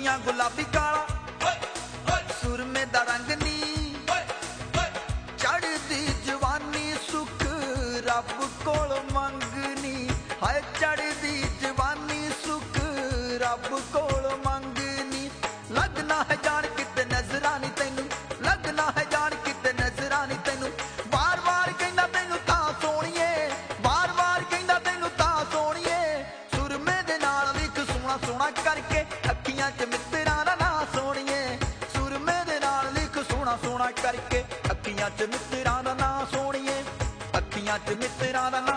ਅੱਖੀਆਂ ਗੁਲਾਬੀ ਕਾਲਾ ਸੁਰਮੇ ਦਾ ਰੰਗ ਨੀ ਚੜ੍ਹਦੀ ਜਵਾਨੀ ਸੁੱਖ ਰੱਬ ਕੋਲ ਮੰਗਨੀ ਹਾਏ ਚੜ੍ਹਦੀ ਜਵਾਨੀ ਸੁੱਖ ਰੱਬ ਕੋਲ ਮੰਗਨੀ ਲੱਗਣਾ ਹੈ ਜਾਣ ਕਿਤੇ ਨਜ਼ਰਾਂ ਨੀ ਤੈਨੂੰ ਲੱਗਣਾ ਹੈ ਜਾਣ ਕਿਤੇ ਨਜ਼ਰਾਂ ਨੀ ਤੈਨੂੰ ਵਾਰ ਵਾਰ ਕਹਿੰਦਾ ਤੈਨੂੰ ਤਾਂ ਸੋਹਣੀਏ ਵਾਰ ਵਾਰ ਕਹਿੰਦਾ ਤੈਨੂੰ ਤਾਂ ਸੋਹਣੀਏ ਸੁਰਮੇ ਦੇ ਨਾਲ ਲਿਖ ਸੋਹਣਾ ਸੋਹਣਾ ਕਰਕੇ ਅੱਖੀਆਂ 'ਚ ਮਿੱਤਰਾਂ ਦਾ ਨਾਂ ਸੋਹਣੀਏ ਸੁਰਮੇ ਦੇ ਨਾਲ ਲਿਖ ਸੋਹਣਾ ਸੋਹਣਾ ਕਰਕੇ ਅੱਖੀਆਂ 'ਚ ਮਿੱਤਰਾਂ ਦਾ ਨਾਂ ਸੋਹਣੀਏ ਅੱਖੀਆਂ 'ਚ ਮਿੱਤਰਾਂ ਦਾ ਨਾਂ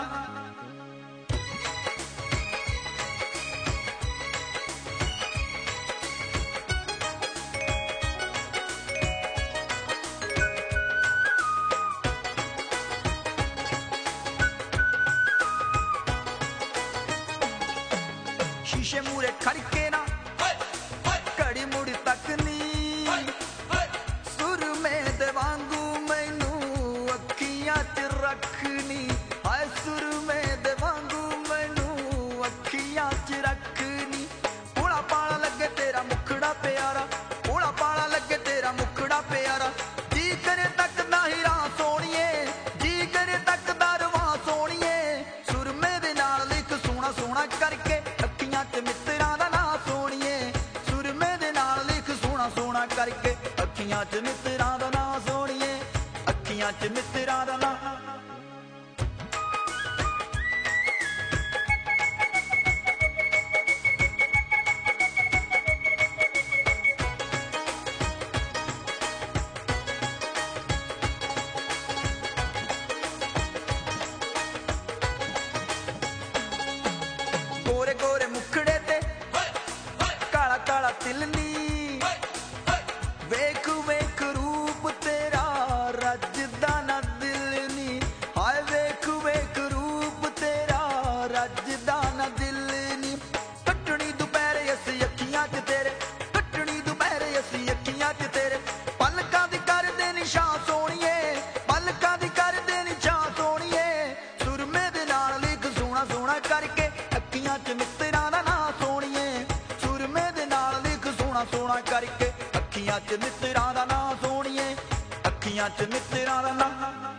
शीशे मूरे खड़के ना घड़ी मुड़ तकनी सुरमे दे वांगू मैनू अखियां च रखनी हाय सुरमे दे वांगू मैनू अखियां च रखनी भोला पाला लगे तेरा मुखड़ा प्यारा भोला पाला लगे तेरा मुखड़ा प्यारा जी करे तकदा हीरा सोहणीए जी करे तकदा रवा सोहणीए सुरमे दे नाल लिख सोहना सोहना करके ਅੱਖੀਆਂ 'ਚ ਮਿੱਤਰਾਂ ਦਾ ਨਾਂ ਸੋਹਣੀਏ ਸੁਰਮੇ ਦੇ ਨਾਲ ਲਿਖ ਸੋਹਣਾ ਸੋਹਣਾ ਕਰਕੇ ਅੱਖੀਆਂ 'ਚ ਮਿੱਤਰਾਂ ਦਾ ਨਾਂ ਸੋਹਣੀਏ ਅੱਖੀਆਂ 'ਚ ਮਿੱਤਰਾਂ ਦਾ ਨਾਂ गोरे गोरे मुखड़े ते काला काला तिल नी वेख वेख रूप तेरा रजदा ना दिल नी हाय वेख वेख रूप तेरा रजदा ना दिल नी कटनी दोपहरे असी अखियां च तेरे कटनी दोपहरे असी अखियां च तेरे पलकां दी कर दे निशान सोहणीए पलकां दी कर दे निशान सोहणीए सुरमे दे नाल लिख सोहना सोहना करके ਅੱਖੀਆਂ 'ਚ ਮਿੱਤਰਾਂ ਦਾ ਨਾਂ ਸੋਹਣੀਏ ਸੁਰਮੇ ਦੇ ਨਾਲ ਲਿਖ ਸੋਹਣਾ ਸੋਹਣਾ ਕਰਕੇ ਅੱਖੀਆਂ 'ਚ ਮਿੱਤਰਾਂ ਦਾ ਨਾਂ ਸੋਹਣੀਏ ਅੱਖੀਆਂ 'ਚ ਮਿੱਤਰਾਂ ਦਾ ਨਾਂ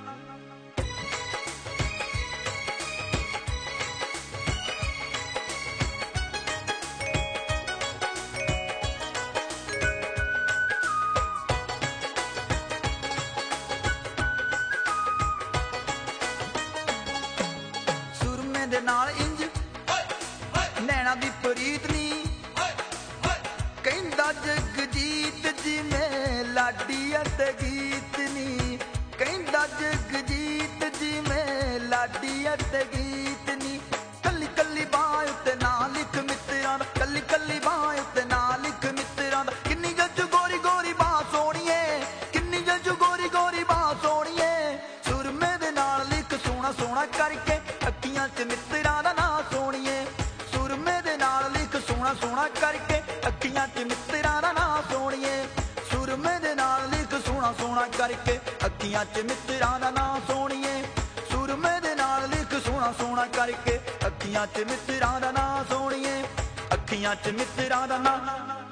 ਸੁਰਮੇ ਦੇ ਨਾਲ ਇੰਜ नैना दी प्रीत नी कहंदा जगजीत जिवें लाडी अते गीत नी कहंदा जगजीत जिवें लाडी अते गीत नी कल्ली कल्ली बाह उत्ते ना लिख मित्तरां दा कल्ली कल्ली बाह उत्ते ना लिख मित्तरां दा किन्नी जज गोरी गोरी बाह सोहणीए किन्नी जज गोरी गोरी बाह सोहणीए सुरमे दे नाल लिख सोहना सोहना करके अखियां 'च मित्तरां दा नां सोहणीए सुरमे दे नाल लिख सोहना सोहना करके ਅੱਖੀਆਂ 'ਚ ਮਿੱਤਰਾਂ ਦਾ ਨਾਂ ਸੋਹਣੀਏ ਸੁਰਮੇ ਦੇ ਨਾਲ ਲਿਖ ਸੋਹਣਾ ਸੋਹਣਾ ਕਰਕੇ ਅੱਖੀਆਂ 'ਚ ਮਿੱਤਰਾਂ ਦਾ ਨਾਂ ਸੋਹਣੀਏ ਸੁਰਮੇ ਦੇ ਨਾਲ ਲਿਖ ਸੋਹਣਾ ਸੋਹਣਾ ਕਰਕੇ ਅੱਖੀਆਂ 'ਚ ਮਿੱਤਰਾਂ ਦਾ ਨਾਂ ਸੋਹਣੀਏ ਅੱਖੀਆਂ 'ਚ ਮਿੱਤਰਾਂ ਦਾ ਨਾਂ